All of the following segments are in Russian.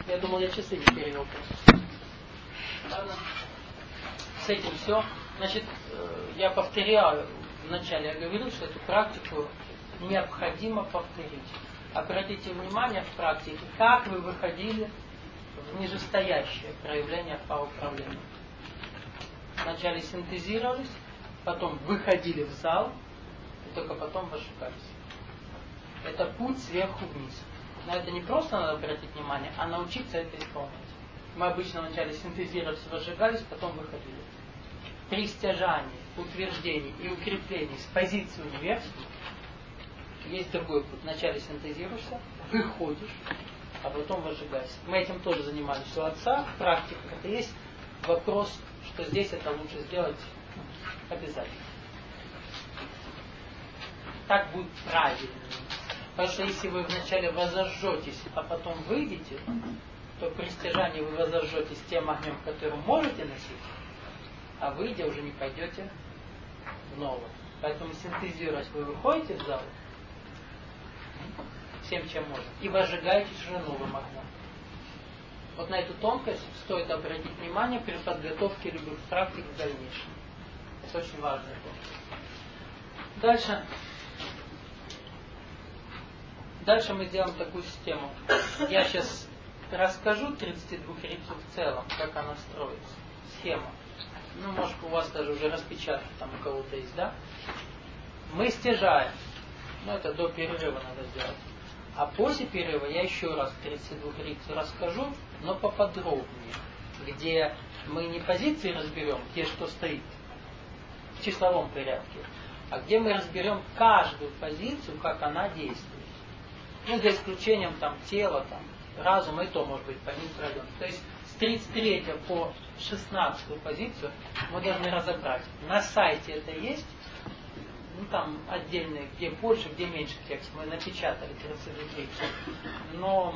Я думал, я часы не перевел просто. Ладно. С этим все. Значит, я повторяю, вначале я говорил, что эту практику необходимо повторить. Обратите внимание в практике, как вы выходили в нижестоящее проявление управления. Вначале синтезировались, потом выходили в зал, и только потом выжигались. Это путь сверху вниз. Но это не просто надо обратить внимание, а научиться это исполнять. Мы обычно вначале синтезировались, выжигались, потом выходили. При стяжании, утверждении и укреплении с позиции универсума есть другой путь. Вначале синтезируешься, выходишь, а потом выжигаешься. Мы этим тоже занимались у отца. В практиках это есть вопрос, что здесь это лучше сделать обязательно. Так будет правильно. Потому что если вы вначале возожжетесь, а потом выйдете, то при стяжании вы возожжетесь тем огнем, который можете носить, а выйдя уже не пойдете в новое. Поэтому синтезируясь, вы выходите в зал всем, чем можно, и возжигаетесь уже новым огнем. Вот на эту тонкость стоит обратить внимание при подготовке любых практик в дальнейшем. Это очень важная тонкость. Дальше мы сделаем такую систему. Я сейчас расскажу 32 рицу в целом, как она строится. Схема. Ну, может, у вас даже уже распечатка там у кого-то есть, да? Мы стяжаем. Ну, это до перерыва надо сделать. А после перерыва я еще раз 32 рицу расскажу, но поподробнее. Где мы не позиции разберем, где что стоит в числовом порядке, а где мы разберем каждую позицию, как она действует. Ну, за исключением там тела, там, разума, и то, может быть, по ним пройдем. То есть с 33 по 16 позицию мы должны разобрать. На сайте это есть, ну там отдельные, где больше, где меньше текст. Мы напечатали 32. Но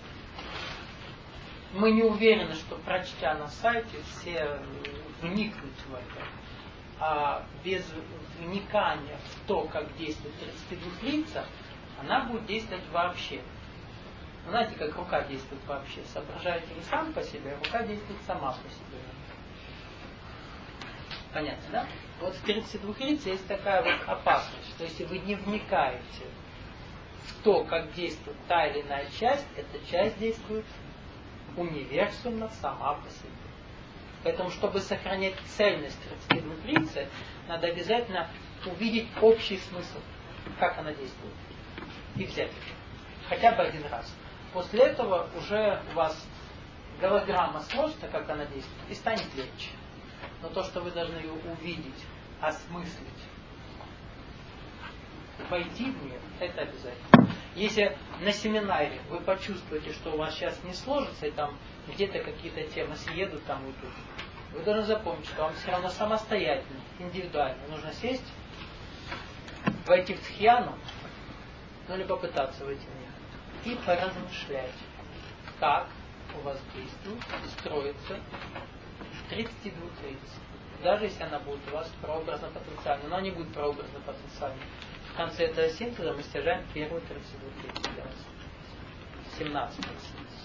мы не уверены, что, прочтя на сайте, все вникнут в это. А без вникания в то, как действует 32 лица, она будет действовать вообще. Вы знаете, как рука действует вообще? Соображаете вы сам по себе, рука действует сама по себе. Понятно, да? Вот в 32 лиц есть такая вот опасность, что если вы не вникаете в то, как действует та или иная часть, эта часть действует универсумно сама по себе. Поэтому, чтобы сохранять цельность 32 лиц, надо обязательно увидеть общий смысл, как она действует. И взять это. Хотя бы один раз. После этого уже у вас голограмма сложится, как она действует, и станет легче. Но то, что вы должны ее увидеть, осмыслить, войти в нее, это обязательно. Если на семинаре вы почувствуете, что у вас сейчас не сложится, и там где-то какие-то темы съедут, там и тут, вы должны запомнить, что вам все равно самостоятельно, индивидуально нужно сесть, войти в тхьяну, ну или попытаться войти в нее, и поразмышлять, как у вас действует, строится 32 лиц. Даже если она будет у вас прообразно-потенциальной, но она не будет прообразно-потенциальной. В конце этого синтеза мы стяжаем первую 32 лиц. 17 лиц.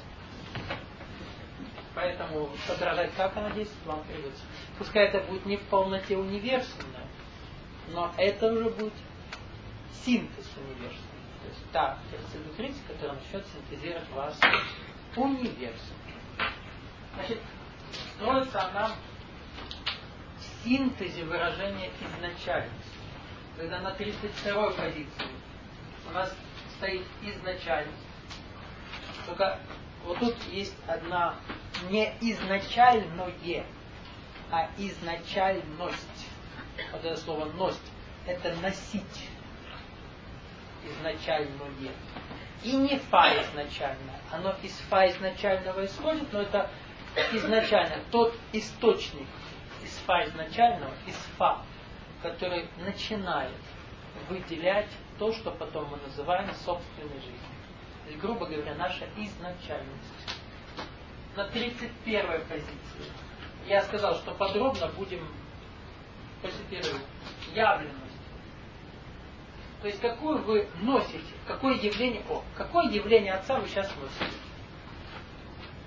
Поэтому соображать, как она действует, вам придется. Пускай это будет не в полноте универсальное, но это уже будет синтез универсальный. То есть та 32 лиц, которая начнет синтезировать вас универсум. Значит, строится она в синтезе выражения изначальности. Когда на 32 позиции у нас стоит изначальность, только вот тут есть одна не изначальное, а изначальность. Вот это слово «ность» – это носить изначальное. И не фа изначальное. Оно из фа изначального исходит, но это изначально тот источник из фа изначального, из фа, который начинает выделять то, что потом мы называем собственной жизнью. То есть, грубо говоря, наша изначальность. На 31 позиции я сказал, что подробно будем после перерыва. Явленность. То есть, какую вы носите, какое явление Отца вы сейчас носите.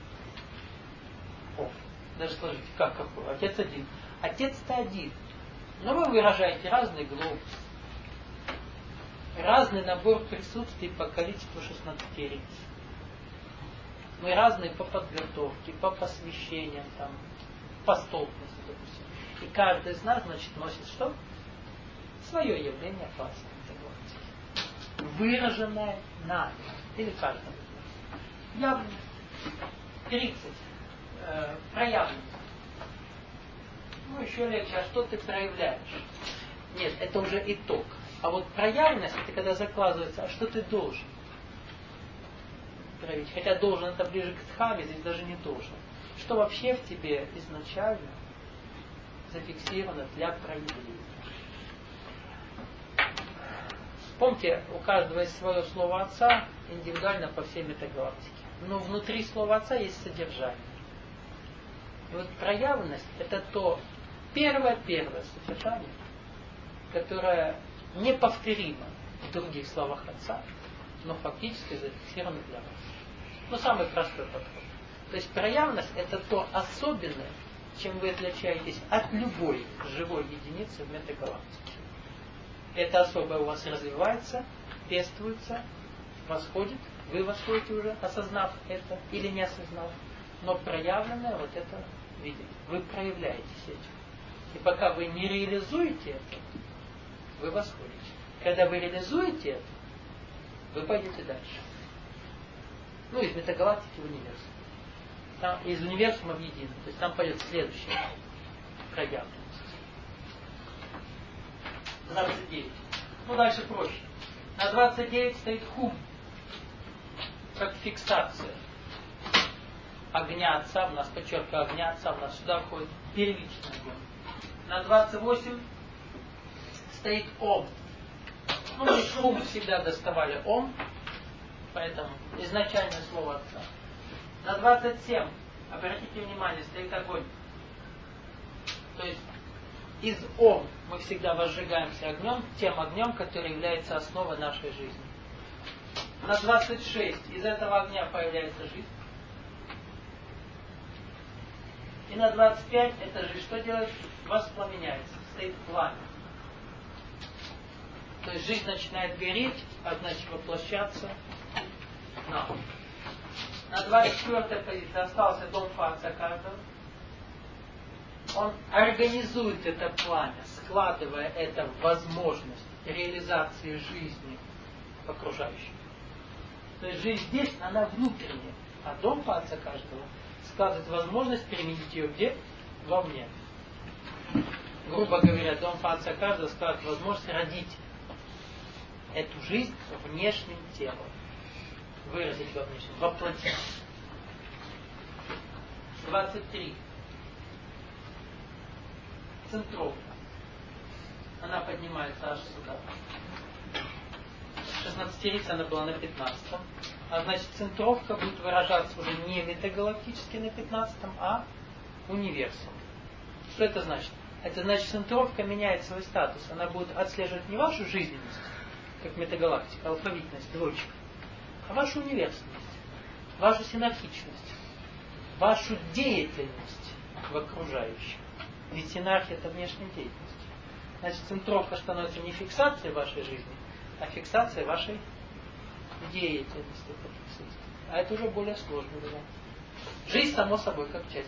Даже сложите, какой? Отец один. Отец-то один. Но вы выражаете разный глобус. Разный набор присутствий по количеству 16 лиц. Мы разные по подготовке, по посвящениям, там, по столпности, допустим. И каждый из нас, значит, носит что? Свое явление по галактике. Выраженное нами. Или каждым из нас. 30. Проявленность. Ну, еще легче, а что ты проявляешь? Нет, это уже итог. А вот проявленность, это когда закладывается, а что ты должен проявить? Хотя должен это ближе к дхаве, здесь даже не должен. Что вообще в тебе изначально зафиксировано для проявления? Помните, у каждого есть свое слово Отца, индивидуально по всей метагалактике. Но внутри слова Отца есть содержание. И вот проявленность это то первое содержание, которое неповторимо в других словах Отца, но фактически зафиксировано для вас. Ну, самый простой подход. То есть проявленность это то особенное, чем вы отличаетесь от любой живой единицы в метагалактике. Это особое у вас развивается, пестуется, восходит, вы восходите уже, осознав это или не осознав. Но проявленное вот это видите. Вы проявляетесь этим. И пока вы не реализуете это, вы восходите. Когда вы реализуете это, вы пойдете дальше. Ну, из метагалактики в универсум. Там, из универсума в единый. То есть там пойдет следующее проявленность. 29. Ну, дальше проще. На 29 стоит хум. Как фиксация. Огня Отца в нас, подчеркиваю, огня Отца в нас. Сюда входит первичный огонь. На 28 стоит ом. Ну, мы хум всегда доставали ом. Поэтому изначальное слово Отца. На 27, обратите внимание, стоит огонь. То есть из ом мы всегда возжигаемся огнем, тем огнем, который является основой нашей жизни. На 26 из этого огня появляется жизнь. И на 25 эта жизнь что делает? Воспламеняется, стоит пламя. То есть жизнь начинает гореть, а значит воплощаться на. На 24-й позиции остался дом Фаца каждого. Он организует это пламя, складывая это в возможность реализации жизни окружающих. То есть жизнь здесь, она внутренняя, а дом Фаца каждого складывает возможность применить ее где? Вовне. Грубо говоря, дом Фаца каждого складывает возможность родить эту жизнь внешним телом. Выразить во внешнем, воплотить. 23. Центровка. Она поднимается аж сюда. 16-рица она была на 15-м. А значит, центровка будет выражаться уже не метагалактически на 15-м, а универсум. Что это значит? Это значит, центровка меняет свой статус. Она будет отслеживать не вашу жизненность, как метагалактика, алфавитность, двоечка, а вашу универсальность, вашу синархичность, вашу деятельность в окружающем. Ведь синархия это внешняя деятельность. Значит, центровка становится не фиксацией вашей жизни, а фиксацией вашей деятельности. А это уже более сложный вариант. Жизнь само собой как часть.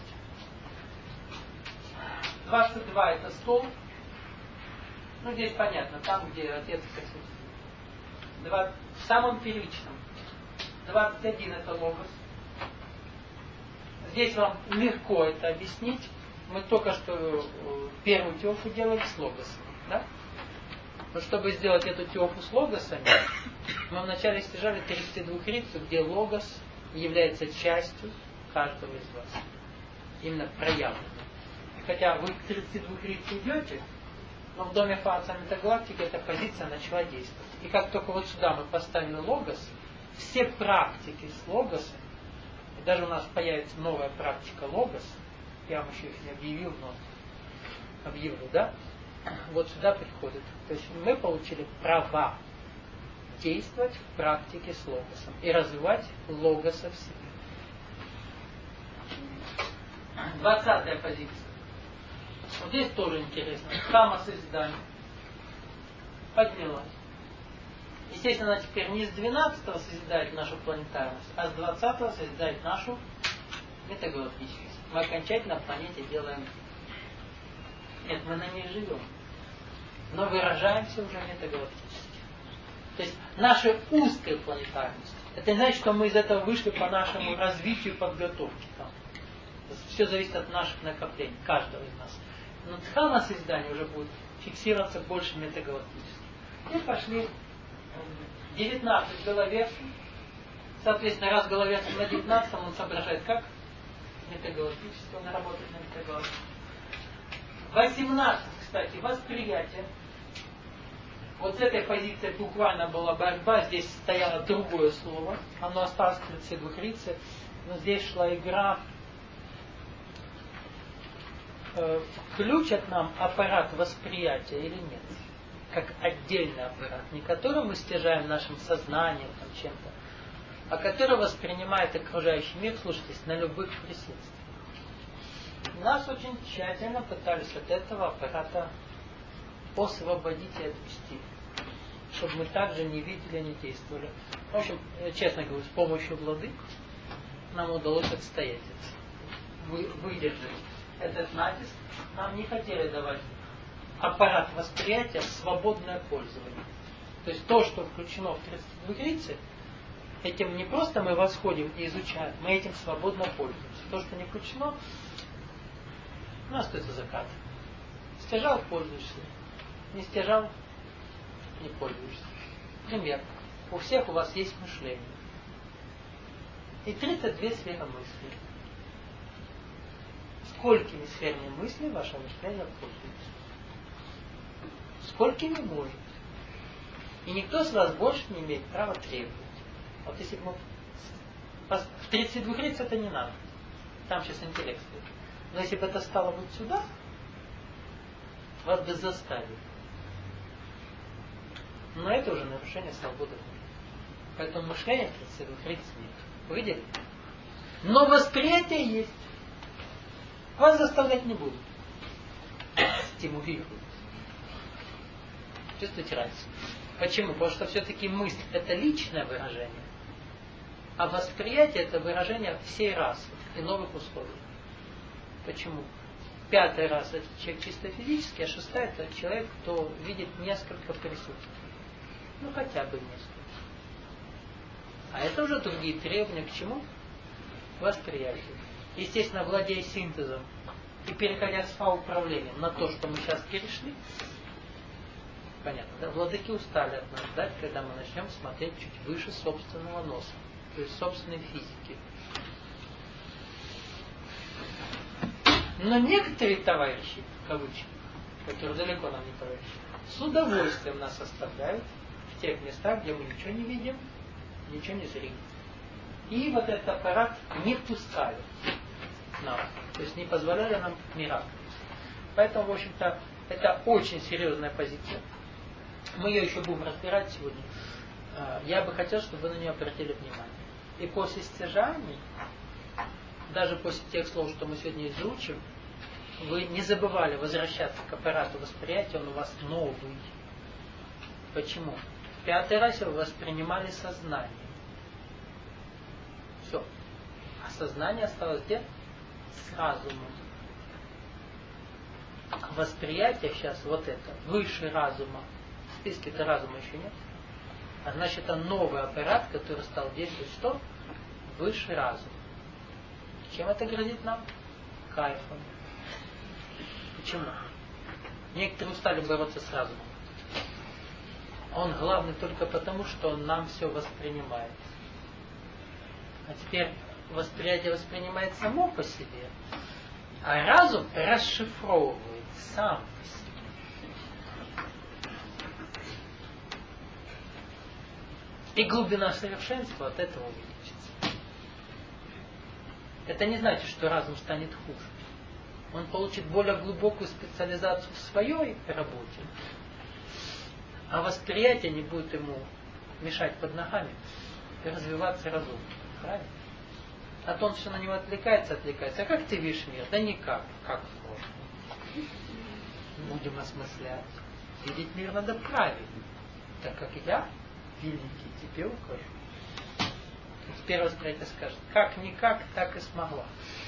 22 это стол. Ну здесь понятно, там где отец присутствует. В самом первичном. 21 это логос. Здесь вам легко это объяснить. Мы только что первую теофу делали с логосом. Да? Но чтобы сделать эту теофу с логосами, мы вначале стяжали 32-рицу, где логос является частью каждого из вас. Именно проявленным. Хотя вы к 32-рицу идете, но в доме Фаца метагалактики эта позиция начала действовать. И как только вот сюда мы поставили логос, все практики с логосом, и даже у нас появится новая практика логос, я вам еще их не объявил, но объявлю, да? Вот сюда приходит. То есть мы получили права действовать в практике с логосом и развивать логоса в себе. 20-я позиция. Вот здесь тоже интересно. Дхамма созидания поднялась. Естественно, она теперь не с 12-го созидает нашу планетарность, а с 20-го созидает нашу метагалактичность. Мы окончательно в планете делаем... Нет, мы на ней живем. Но выражаемся уже метагалактически. То есть наша узкая планетарность. Это не значит, что мы из этого вышли по нашему развитию и подготовке. Там. Все зависит от наших накоплений, каждого из нас. Но дхамма созидания уже будет фиксироваться больше метагалактически. И пошли 19 головерцев. Соответственно, раз головерцев на 19 он соображает как? Метагалактически, он работает на метагалактике. 18, кстати, восприятие. Вот с этой позиции буквально была борьба, здесь стояло другое слово. Оно осталось в 32 рице, но здесь шла игра. Включат нам аппарат восприятия или нет? Как отдельный аппарат, не который мы стяжаем нашим сознанием там, чем-то, а который воспринимает окружающий мир, слушайте, на любых присутствиях. Нас очень тщательно пытались от этого аппарата освободить и отвести, чтобы мы также не видели, не действовали. В общем, честно говоря, с помощью владык нам удалось отстоять это, выдержать этот натиск. Нам не хотели давать аппарат восприятия в свободное пользование. То есть то, что включено в 32 рице, этим не просто мы восходим и изучаем, мы этим свободно пользуемся. То, что не включено, у нас остается закат. Стяжал — пользуешься. Не стяжал — не пользуешься. Пример. У всех у вас есть мышление. И 32 сферы мысли. Сколькими сферами мысли ваше мышление пользуется? Сколькими может? И никто с вас больше не имеет права требовать. Вот если бы мы... В 32 риц это не надо. Там сейчас интеллект стоит. Но если бы это стало вот сюда, вас бы заставили. Но это уже нарушение свободы воли. Поэтому мышление в 32 риц нет. Выделили? Но восприятие есть. Вас заставлять не будут. Стимулируют. Чувствуете разницу? Почему? Потому что все-таки мысль — это личное выражение, а восприятие — это выражение всей расы и новых условий. Почему? 5-я раса — это человек чисто физический, а 6-я — это человек, кто видит несколько присутствий. Ну, хотя бы несколько. А это уже другие требования к чему? К восприятию. Естественно, владея синтезом и переходя с управлением на то, что мы сейчас перешли, понятно, да? Владыки устали от нас ждать, когда мы начнем смотреть чуть выше собственного носа, то есть собственной физики. Но некоторые товарищи, в кавычках, которые далеко нам не товарищи, с удовольствием нас оставляют в тех местах, где мы ничего не видим, ничего не зрим. И вот этот аппарат не пускали нам, то есть не позволяли нам мирать. Поэтому, в общем-то, это очень серьезная позиция. Мы ее еще будем разбирать сегодня. Я бы хотел, чтобы вы на нее обратили внимание. И после стяжаний, даже после тех слов, что мы сегодня изучим, вы не забывали возвращаться к аппарату восприятия, он у вас новый. Почему? В 5-й расе вы воспринимали сознание. Все. А сознание осталось где? С разумом. Восприятие сейчас вот это, выше разума. В списке-то разума еще нет. А значит, это новый аппарат, который стал действовать что? Выше разума. Чем это грозит нам? Кайфом. Почему? Некоторые устали бороться с разумом. Он главный только потому, что он нам все воспринимает. А теперь восприятие воспринимает само по себе, а разум расшифровывает сам по себе. И глубина совершенства от этого увеличится. Это не значит, что разум станет хуже. Он получит более глубокую специализацию в своей работе, а восприятие не будет ему мешать под ногами и развиваться разумно. Правильно? А то он все на него отвлекается. А как ты видишь мир? Да никак. Как сложно. Будем осмыслять. Видеть мир надо правильно. Так как я, великий, тебе укажу. И теперь восприятие скажет, как-никак, так и смогла.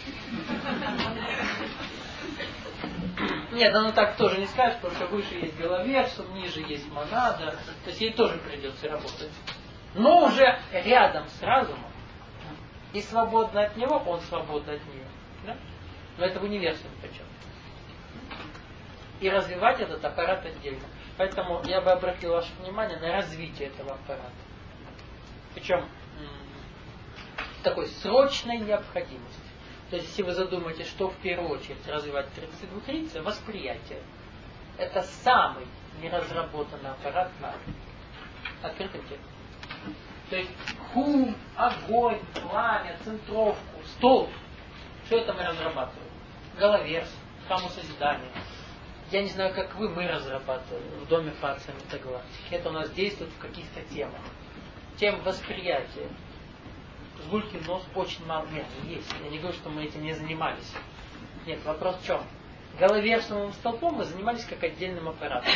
Нет, оно так тоже не скажет, потому что выше есть головерсум, ниже есть монада. То есть ей тоже придется работать. Но уже рядом с разумом. И свободно от него, он свободно от нее. Да? Но это в универсуме причем. И развивать этот аппарат отдельно. Поэтому я бы обратил ваше внимание на развитие этого аппарата. Причем такой срочной необходимости. То есть, если вы задумаетесь, что в первую очередь развивать 32-30, восприятие. Это самый неразработанный аппарат на открытом теле. То есть, хум, огонь, пламя, центровку, столб. Все это мы разрабатываем. Головерс, самосозидание. Я не знаю, как вы, мы разрабатываем в доме Фация Метагалактики. Это у нас действует в каких-то темах. Тем восприятия. С Гулькин нос очень мало. Нет, есть. Я не говорю, что мы этим не занимались. Нет, вопрос в чем? Головерсовым столпом мы занимались как отдельным аппаратом.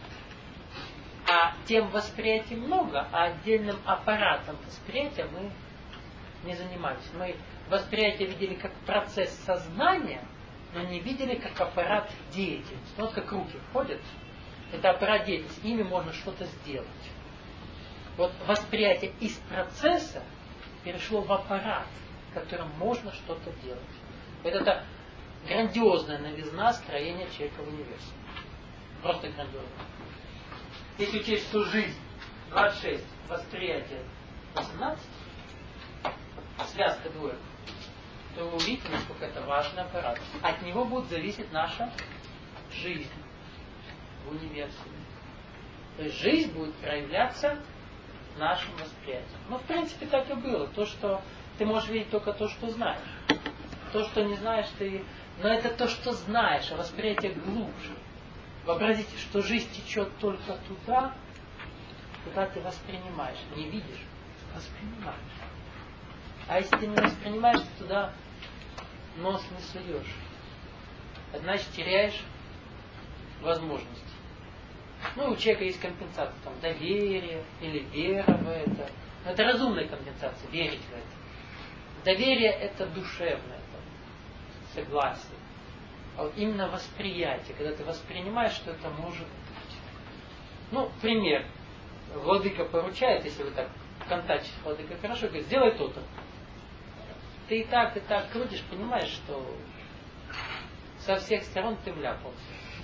А тем восприятий много, а отдельным аппаратом восприятия мы не занимались. Мы восприятие видели как процесс сознания, но не видели как аппарат деятельности. Вот как руки входят, это аппарат деятельности, ими можно что-то сделать. Вот восприятие из процесса перешло в аппарат, которым можно что-то делать. Вот это грандиозная новизна строения человека в универсуме. Просто грандиозная. Если учесть, что жизнь 26, восприятие 18, связка двоек, то вы увидите, насколько это важный аппарат. От него будет зависеть наша жизнь в универсуме. То есть жизнь будет проявляться нашим восприятием. Ну, в принципе, так и было. То, что ты можешь видеть только то, что знаешь. То, что не знаешь, ты... Но это то, что знаешь, а восприятие глубже. Вообразите, что жизнь течет только туда, куда ты воспринимаешь. Не видишь, воспринимаешь. А если ты не воспринимаешь, ты туда нос не суешь. Значит, теряешь возможности. Ну, у человека есть компенсация, там, доверие или вера в это. Но это разумная компенсация, верить в это. Доверие это душевное, это согласие. А вот именно восприятие, когда ты воспринимаешь, что это может быть. Ну, пример. Владыка поручает, если вы так в контакте с владыкой хорошо, говорит, сделай то-то. Ты и так крутишь, понимаешь, что со всех сторон ты вляпался.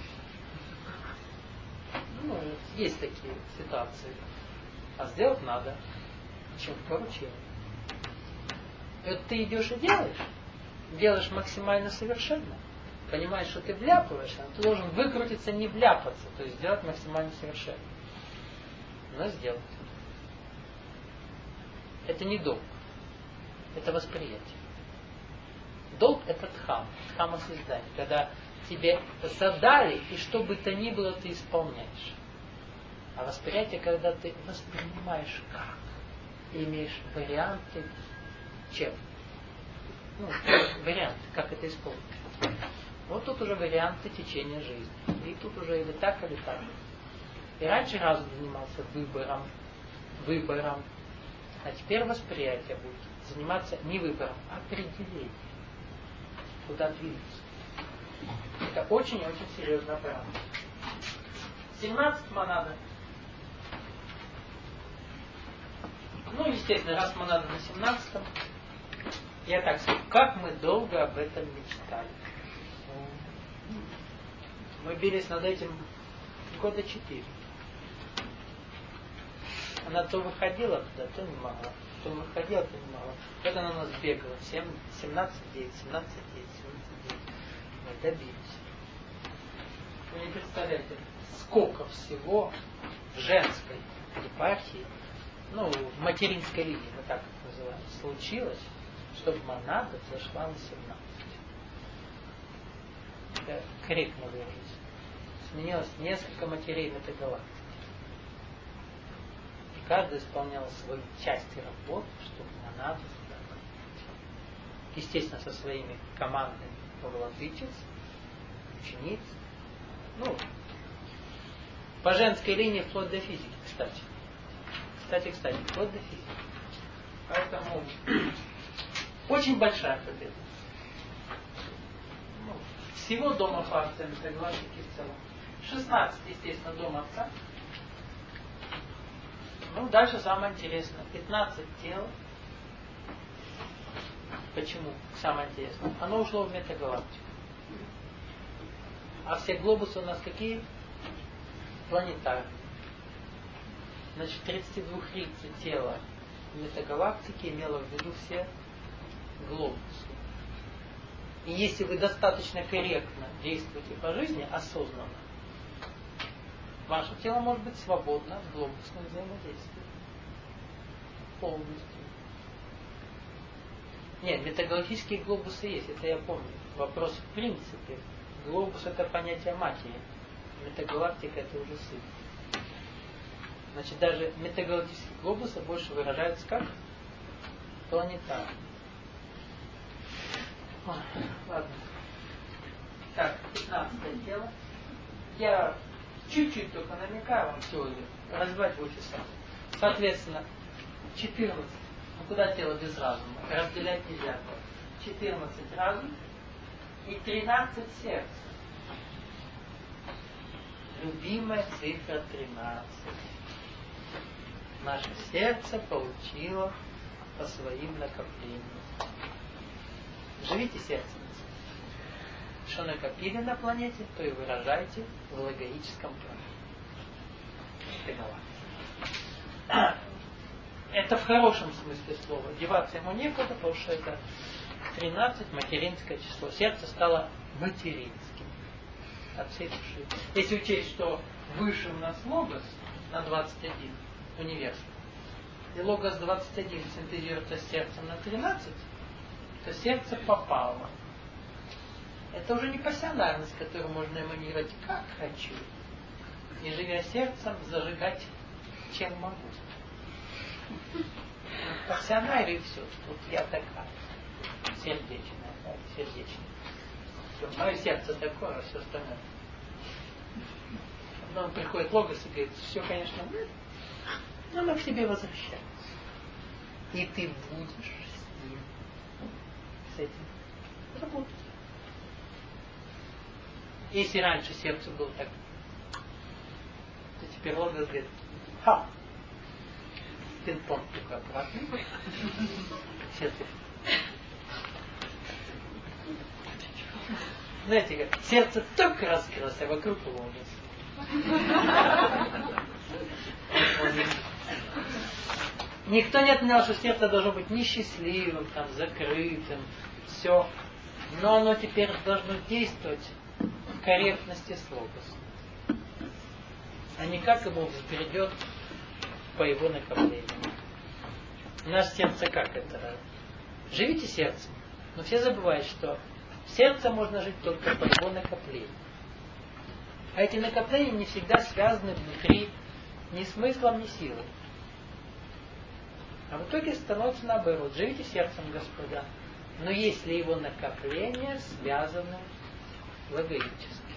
Ну, есть такие ситуации. А сделать надо. Чем поручил. И вот ты идешь и делаешь максимально совершенно. Понимаешь, что ты вляпываешься, но ты должен выкрутиться, не вляпаться, то есть сделать максимально совершенно. Но сделать. Это не долг. Это восприятие. Долг это дхам, дхамосоздание. Когда тебе задали, и что бы то ни было, ты исполняешь. А восприятие, когда ты воспринимаешь как. И имеешь варианты чем. Ну, варианты, как это исполнить. Вот тут уже варианты течения жизни. И тут уже или так, или так. И раньше разум занимался выбором. А теперь восприятие будет заниматься не выбором, а определением. Куда двигаться. Это очень-очень серьезный аппарат. 17 монада. Ну, естественно, раз монада на 17-м, я так скажу, как мы долго об этом мечтали. Мы бились над этим года 4. Она то выходила туда, то не могла. То выходила, то не могла. Вот она у нас бегала. 17-9, 17-9, 17-9. Мы добились. Вы не представляете, сколько всего в женской епархии, ну, в материнской линии, мы так это называем, случилось, чтобы монада зашла на 17. Это корректно выразить. Сменилось несколько матерей Метагалактики. И каждая исполняла свою часть работы, чтобы монада сюда попасть. естественно, со своими командами владычиц, учениц. Ну, по женской линии вплоть до физики, кстати. Кстати, вплоть до физики. Поэтому очень большая победа. Ну, всего дома фракции метагалактики в целом. 16, естественно, дом Отца. Ну, дальше самое интересное. 15 тел. Почему? Самое интересное. Оно ушло в метагалактику. А все глобусы у нас какие? Планетарные. Значит, 32-рицее тело метагалактики имело в виду все глобусы. И если вы достаточно корректно действуете по жизни, осознанно, ваше тело может быть свободно в глобусном взаимодействии. Полностью. Нет, метагалактические глобусы есть, это я помню. Вопрос в принципе. Глобус это понятие матери. Метагалактика это уже сын. Значит, даже метагалактические глобусы больше выражаются как планетарные. Ладно. Так, 15 тело. Я чуть-чуть только намекаю вам теорию. Развивать в офисах. Соответственно, 14. Ну куда тело без разума? Разделять нельзя. 14 разум и 13 сердца. Любимая цифра 13. Наше сердце получило по своим накоплениям. Живите сердцем. Что накопили на планете, то и выражайте в логоическом плане. Это в хорошем смысле слова. Деваться ему некуда, потому что это 13 материнское число. Сердце стало материнским. От всей души. Если учесть, что выше у нас логос на 21 универсум, и логос 21 синтезируется с сердцем на 13, то сердце попало. Это уже не пассионарность, которую можно эманировать как хочу. Не живя сердцем, зажигать чем могу. Пассионарий и все. Вот я такая. Сердечная. Да, сердечная. Все, мое сердце такое, а все остальное. Потом приходит логос и говорит, все, конечно, но мы к себе возвращаемся. И ты будешь с ним, с этим работать. Если раньше сердце было так, то теперь логос говорит, ха! Пинг-понг такой аккуратный. Сердце. Знаете, как сердце только раскрылось, а вокруг логос. Никто не отменял, что сердце должно быть несчастливым, там, закрытым, все. Но оно теперь должно действовать в корректности с логосом. А не как ему взбредет по его накоплению. Наше сердце как это? Живите сердцем. Но все забывают, что сердце можно жить только по его накоплению. А эти накопления не всегда связаны внутри ни смыслом, ни силой. А в итоге становится наоборот. Живите сердцем, господа. Но если его накопления связаны логически.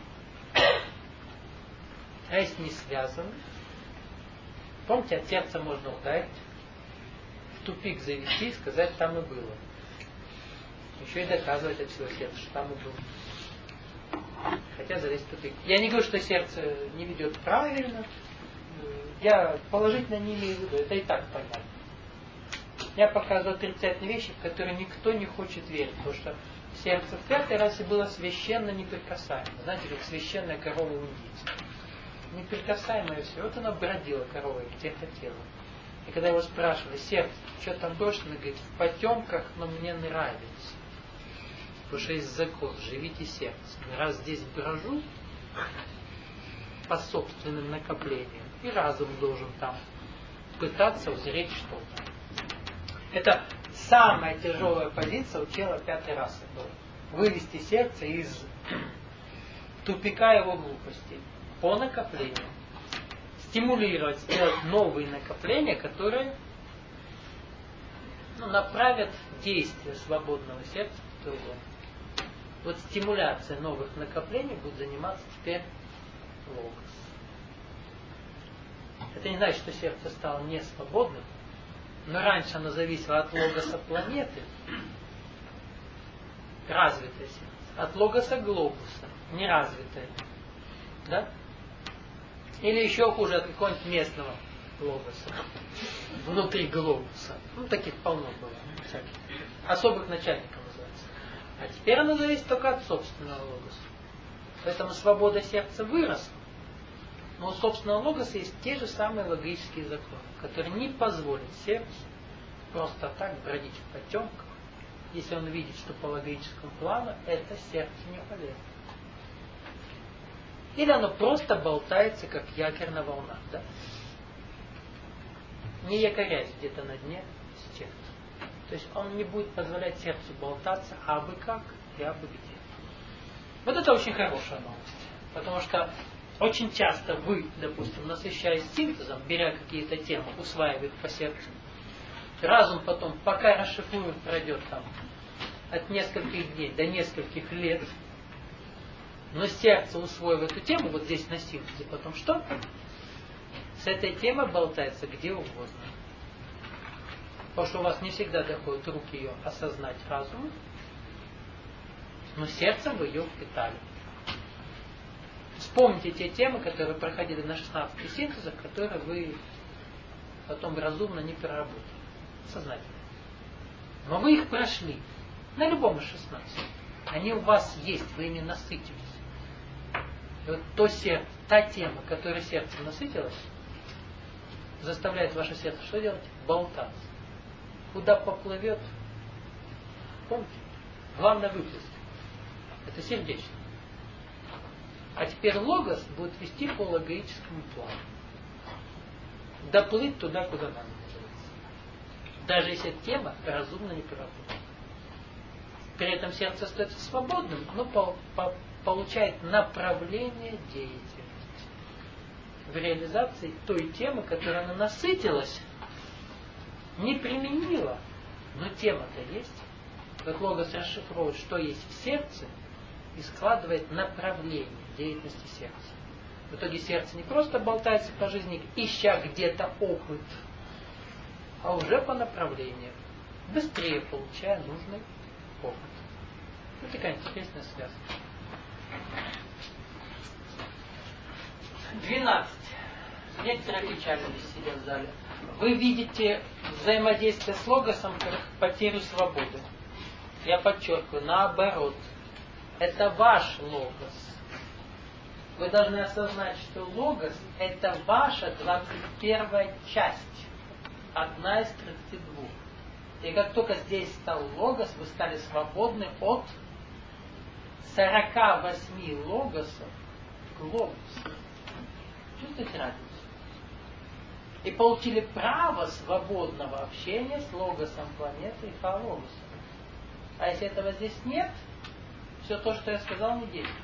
А если не связаны, помните, от сердца можно ударить, в тупик завести и сказать, там и было. Еще и доказывать от всего сердца, что там и было. Хотя завести в тупик. Я не говорю, что сердце не ведет правильно. Я положительно не имею в виду. Это и так понятно. Я показываю отрицательные вещи, в которые никто не хочет верить. Потому что сердце в 5-й расе было священно неприкасаемо. Знаете, как священная корова у индийцев. Неприкасаемое все. Вот она бродила коровой, где хотела. И когда его спрашивали, сердце, что там дождь? Она говорит, в потемках, но мне нравится. Потому что есть закон, живите сердцем. Раз здесь брожу, по собственным накоплениям, и разум должен там пытаться узреть что-то. Это самая тяжелая позиция у тела 5-й расы была. Вывести сердце из тупика его глупости по накоплению. Стимулировать, сделать новые накопления, которые направят действие свободного сердца в другом. Вот стимуляция новых накоплений будет заниматься теперь логос. Это не значит, что сердце стало не свободным, но раньше оно зависело от логоса планеты, развитое сердце, от логоса глобуса, неразвитое. Да? Или еще хуже, от какого-нибудь местного логоса, внутри глобуса. Таких полно было, всяких. Особых начальников называется. А теперь оно зависит только от собственного логоса. Поэтому свобода сердца выросла. Но у собственного логоса есть те же самые логические законы, которые не позволят сердцу просто так бродить в потемках, если он видит, что по логическому плану это сердце не полезно. Или оно просто болтается, как якорь на волнах, да? Не якорясь где-то на дне сердца. То есть он не будет позволять сердцу болтаться абы как и абы где. Вот это очень хорошая новость. Потому что очень часто вы, допустим, насыщаясь синтезом, беря какие-то темы, усваивая их по сердцу, разум потом, пока расшифрует, пройдет там от нескольких дней до нескольких лет, но сердце, усвоив эту тему, вот здесь на синтезе, потом что? С этой темой болтается где угодно. Потому что у вас не всегда доходят руки ее осознать разумом, но сердцем вы ее впитали. Вспомните те темы, которые проходили на 16 синтезах, которые вы потом разумно не переработали. Сознательно. Но вы их прошли. На любом из 16. Они у вас есть, вы ими насытились. И вот та тема, которой сердце насытилось, заставляет ваше сердце что делать? Болтаться. Куда поплывет? Помните? Главное выплыть. Это сердечно. А теперь логос будет вести по логическому плану. Доплыть туда, куда надо. Даже если тема разумно не переработана. При этом сердце остается свободным, но получает направление деятельности в реализации той темы, которой она насытилась, не применила, но тема-то есть. Вот логос расшифровывает, что есть в сердце, и складывает направление деятельности сердца. В итоге сердце не просто болтается по жизни, ища где-то опыт, а уже по направлениям, быстрее получая нужный опыт. Вот такая интересная связка. 12. Некоторые печалились, сидя в зале. Вы видите взаимодействие с логосом как потерю свободы. Я подчеркиваю, наоборот. Это ваш логос. Вы должны осознать, что логос это ваша 21 часть. Одна из 32. И как только здесь стал логос, вы стали свободны от 48 логосов глобуса. Чувствуете разницу? И получили право свободного общения с логосом планеты и фалогосом. А если этого здесь нет, все то, что я сказал, не действует.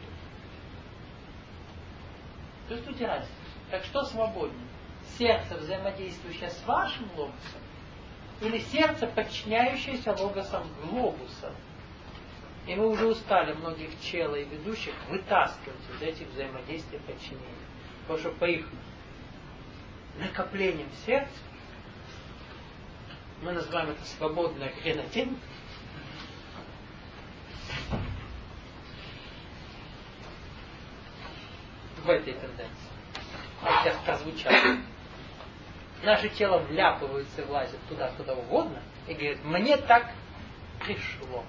Чувствуете разницу? Так что свободнее? Сердце, взаимодействующее с вашим логосом, или сердце, подчиняющееся логосам глобуса? И мы уже устали многих чела и ведущих вытаскивать из этих взаимодействий подчинения. Потому что по их накоплениям сердца, мы называем это свободный гренатин, в этой тенденции. А сейчас прозвучало. Наше тело вляпывается и влазит туда, куда угодно, и говорит, мне так пришло.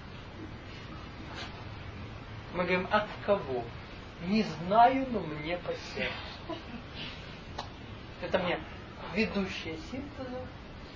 Мы говорим, от кого? Не знаю, но мне по сердцу. Это мне ведущая синтеза,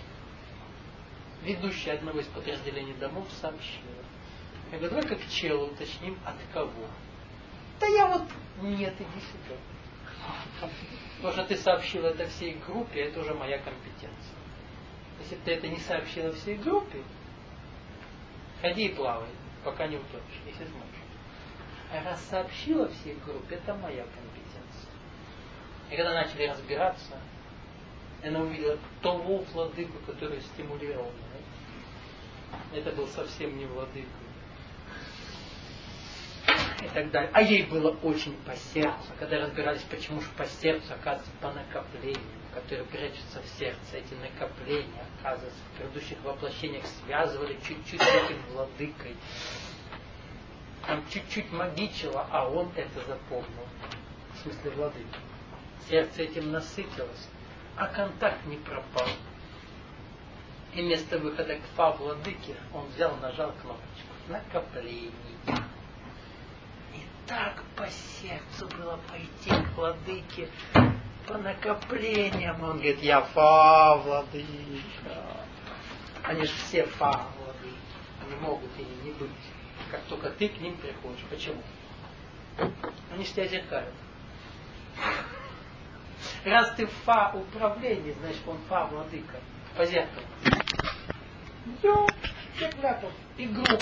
ведущая одного из подразделений домов сообщила. Я говорю, давай как челу уточним, от кого. Да я вот, нет, иди сюда. Потому что ты сообщил это всей группе, это уже моя компетенция. Если бы ты это не сообщила всей группе, ходи и плавай, пока не утонешь, если сможешь. А раз сообщила всей группе, это моя компетенция. И когда начали разбираться, она увидела того владыку, который стимулировал меня. Это был совсем не владыка. И так далее. А ей было очень по сердцу. Когда разбирались, почему же по сердцу, оказывается, по накоплению, которые прячутся в сердце. Эти накопления, оказывается, в предыдущих воплощениях связывали чуть-чуть с этим владыкой. Он чуть-чуть магичило, а он это запомнил. В смысле владыка. Сердце этим насытилось, а контакт не пропал. И вместо выхода к фа владыке он взял, нажал кнопочку. Накопление. И так по сердцу было пойти к владыке по накоплениям. Он говорит, я фа владыка. Они же все фа владыки. Они могут или не быть. Как только ты к ним приходишь. Почему? Они же тебя зеркалят. Раз ты в фа управлении, значит он фа владыка. По зеркалу. Игру